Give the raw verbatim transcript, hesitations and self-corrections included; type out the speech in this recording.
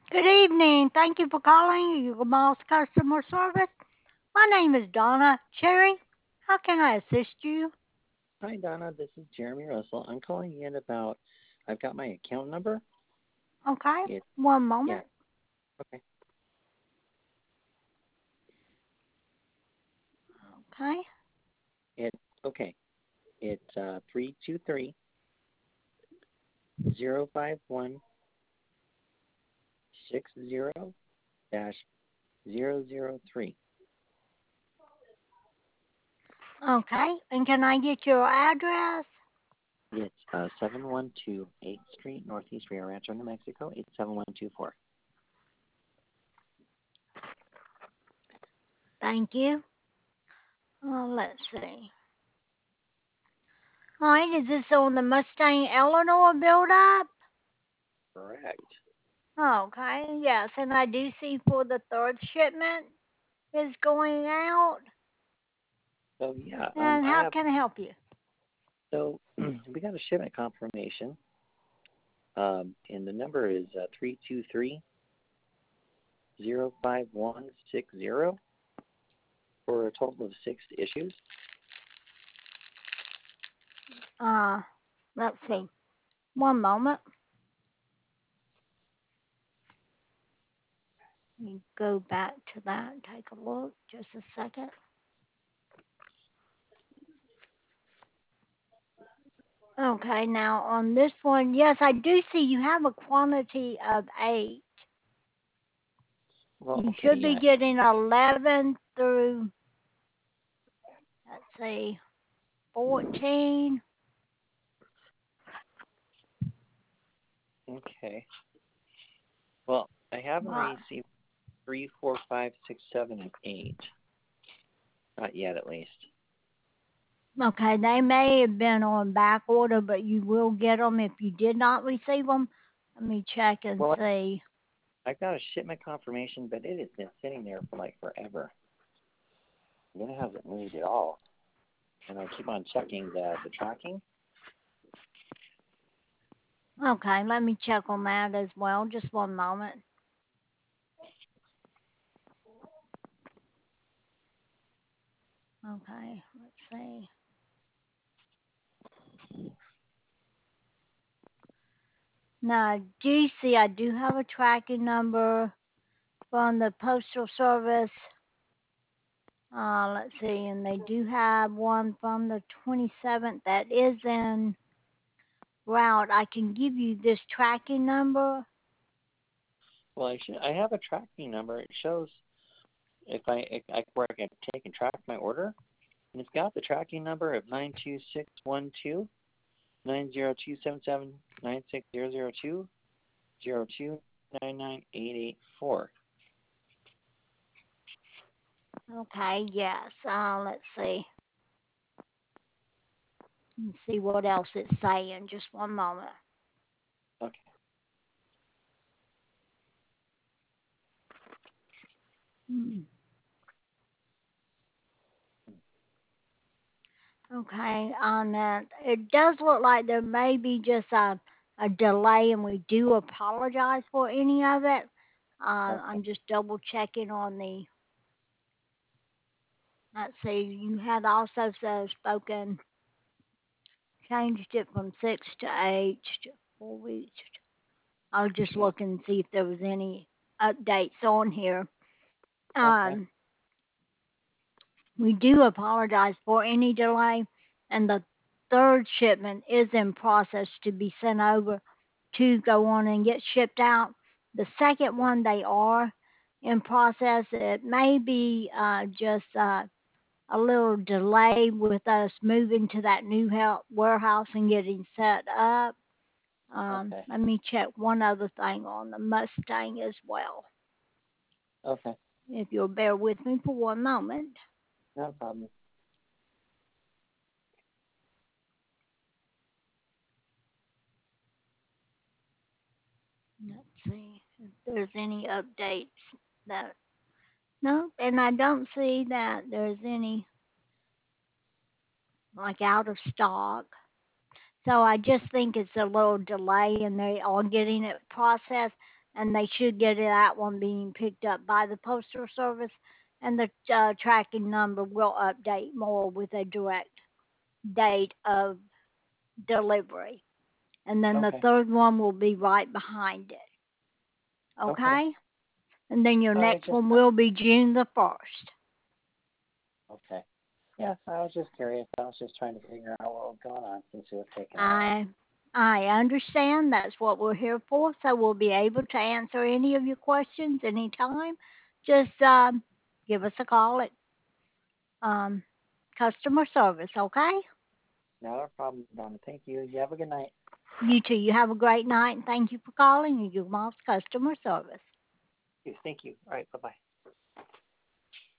Good evening. Thank you for calling Eagle Moss Customer Service. My name is Donna Cherry. How can I assist you? Hi, Donna. This is Jeremy Russell. I'm calling in about. I've got my account number. Okay, It one yeah. moment. Okay. Okay, It okay. It's uh three two three zero five one six zero dash zero zero three. okay. And can I get your address? It's uh seven one two eighth Street, Northeast Rio Rancho, New Mexico eight seven one two four. Thank you. Uh, let's see. All right, is this on the Mustang Eleanor build up? Correct. Okay, yes, and I do see for the third shipment is going out. So yeah, um, And I how have. can I help you? So we got a shipment confirmation. Um, and the number is uh, three two three zero five one six zero for a total of six issues. Uh, let's see. One moment. Let me go back to that and take a look. Just a second. Okay, now on this one, yes, I do see you have a quantity of eight. Well, You okay, should be yeah. getting eleven through, let's see, fourteen. Okay. Well, I haven't Uh, received three, four, five, six, seven, and eight. Not yet, at least. okay, they may have been on back order, but you will get them if you did not receive them. Let me check and Well, see. I got a shipment confirmation, but it has been sitting there for like forever. And it hasn't moved at all. And I keep on checking the the tracking. Okay, let me check on that as well. Just one moment. Okay, let's see. Now, G C, I do have a tracking number from the Postal Service. Uh, let's see, and they do have one from the twenty-seventh that is in route. I can give you this tracking number. Well, I should. I have a tracking number. It shows if I if I where I can take and track my order, and it's got the tracking number of nine two six one two nine zero two seven seven nine six zero zero two zero two nine nine eight eight four. Okay, yes. Uh, let's see. Let's see what else it's saying. Just one moment. Okay. Hmm. Okay, on that, it does look like there may be just a, a delay, and we do apologize for any of it. Uh, Okay. I'm just double checking on the. Let's see, you had also so spoken, changed it from six to eight to four weeks. I'll just look and see if there was any updates on here. Okay. Um, we do apologize for any delay, and the third shipment is in process to be sent over to go on and get shipped out. The second one, they are in process. It may be uh, just uh, a little delay with us moving to that new help warehouse and getting set up. Um, Okay. let me check one other thing on the Mustang as well. Okay. If you'll bear with me for one moment. No problem. Let's see if there's any updates that no, and I don't see that there's any like out of stock. So I just think it's a little delay and they are getting it processed. and they should get that one being picked up by the Postal Service, and the uh, tracking number will update more with a direct date of delivery. And then the Okay. third one will be right behind it. Okay. Okay? And then your Sorry, next just one will be June the first. okay. Yes, I was just curious. I was just trying to figure out what was going on since it was taking a while. I I understand that's what we're here for, so we'll be able to answer any of your questions anytime. Just um, give us a call at um, customer service, okay? Not a problem, Donna. Thank you. You have a good night. You too. You have a great night, and thank you for calling your mom's customer service. Thank you. All right. Bye bye.